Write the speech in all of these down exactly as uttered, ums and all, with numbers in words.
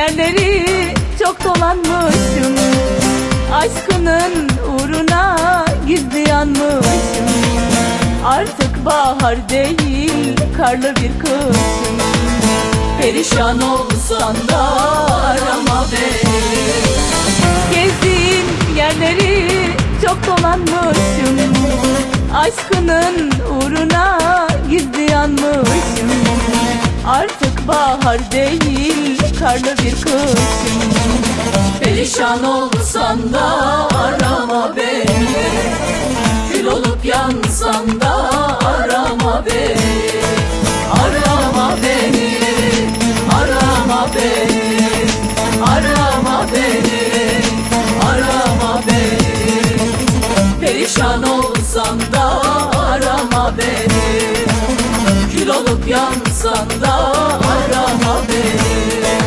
yerleri çok dolanmışım, aşkının uğruna gizli yanmışım. Artık bahar değil, karlı bir kışım. Perişan olsan da arama beni. Gezdiğin yerleri çok dolanmışım, aşkının uğruna gizli yanmışım. Artık bahar değil, karlı bir kışım. Perişan olsan da arama beni. Kül olup yansan da arama beni. Arama beni, arama beni, arama beni, arama beni. Perişan olsan da arama beni. Kül olup yansan da arama beni.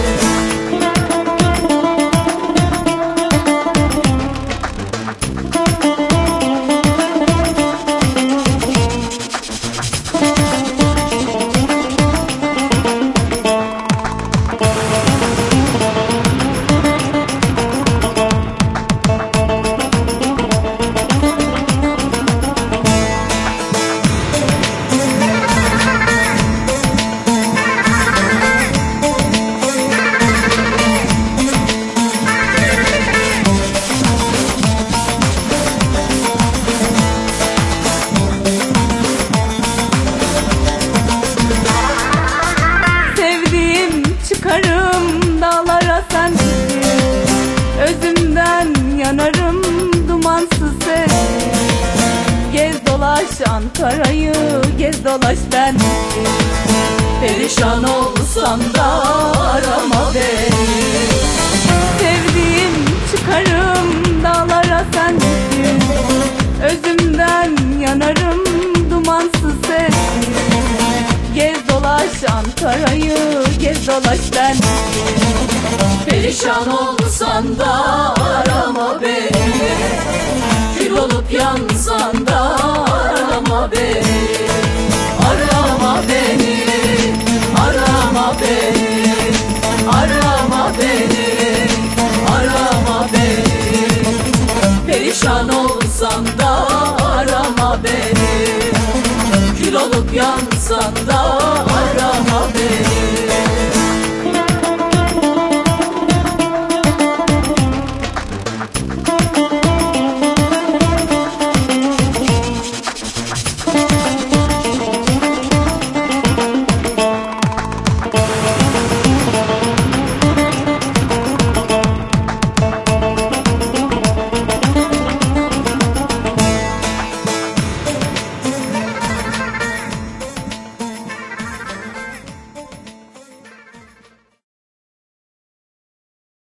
Çıkarım dağlara sen, özümden yanarım dumansız sen. Gez dolaş Ankara'yı, gez dolaş ben. Perişan olsan da arama beni. Sevdiğim çıkarım dağlara sen, özümden yanarım dumansız sen. Gez dolaş Ankara'yı, gez dolaş ben. Perişan olsan da arama beni. Kül olup yansan da arama beni. Arama beni, arama beni, arama beni, arama beni. Perişan olsan da arama beni. Kül olup yansan da arama